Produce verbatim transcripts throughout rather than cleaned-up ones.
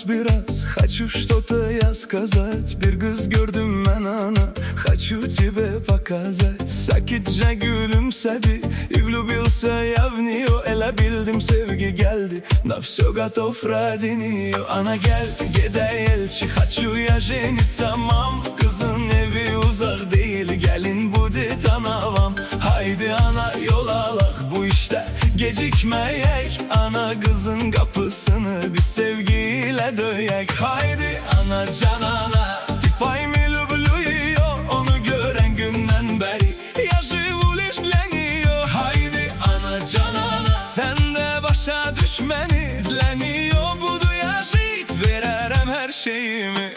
biraz. Хочу что-то я сказать. Bir kız gördüm ben ana, хочу тебе показать. Sakitce gülümsedi, и влюбился я в нее. Ele bildim sevgi geldi, на все готов ради нее. Ana gel gidelim, хочу я жениться, мам. Kızın evi uzak değil, gelin будет anavam. Haydi ana yol alak, bu işte gecikmeyek. Ana kızın kapısını bir sevgiyle döyek. Haydi ana canana, ты пойми люблю ее. Onu gören günden beri yaşıvu лишь для нее. Haydi ana canana, sen de başa düşmeni для нее. Budu yaşayıt, vererem her şeyimi.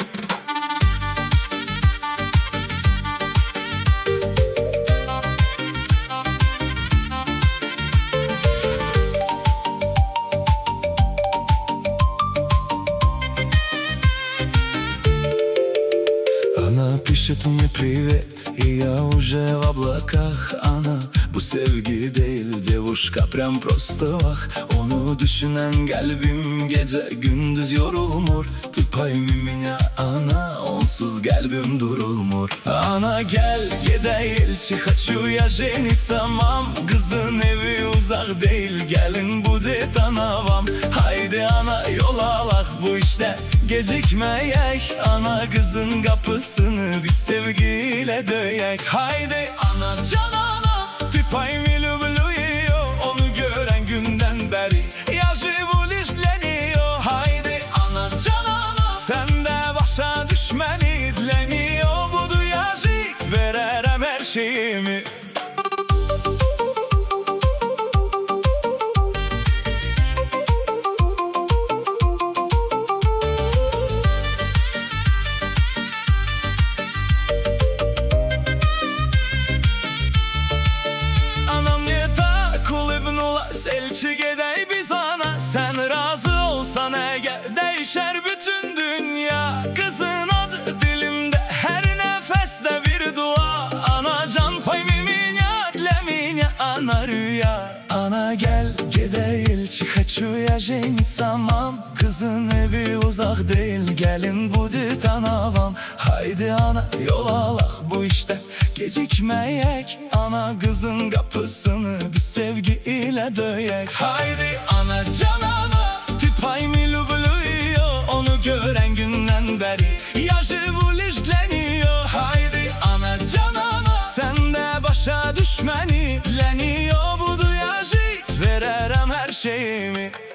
Она пишет мне привет, и я уже в облаках. Ana bu sevgi değil, девушка прям просто vah. Onu düşünen kalbim gece gündüz yorulmur. Ты paymi меня ana, onsuz kalbim durulmur. Ana gel gidelim, хочу я жениться, мам. Kızın evi uzak değil, gelin будет anavam. Haydi ana yol alak, bu işte gecikmeyek. Ana kızın kapısını bir sevgiyle döyek. Haydi ana canana, ты paymi люблю ее. Onu gören günden beri yaşıvu лишь для нее. Haydi ana canana, sen de başa düşmeni для нее. Budu yaşayıt, vererem her şeyimi. Elçi gedey biz ana, sen razı olsan eğer değişer bütün dünya. Kızın adı dilimde, her nefeste bir dua. Ana can pay mi меня, для меня ana rüya. Ana gel gidelim, хочу я жениться, мам. Kızın evi uzak değil, gelin будет anavam. Haydi ana yol alak, bu işte gecikmeyek. Ana kızın kapısını bir sevgi ile döyek. Haydi ana canana, ты paymi люблю ее. Onu gören günden beri yaşıvu лишь для нее. Haydi ana canana, sen de başa düşmeni для нее. Budu yaşayıt, vererem her şeyimi.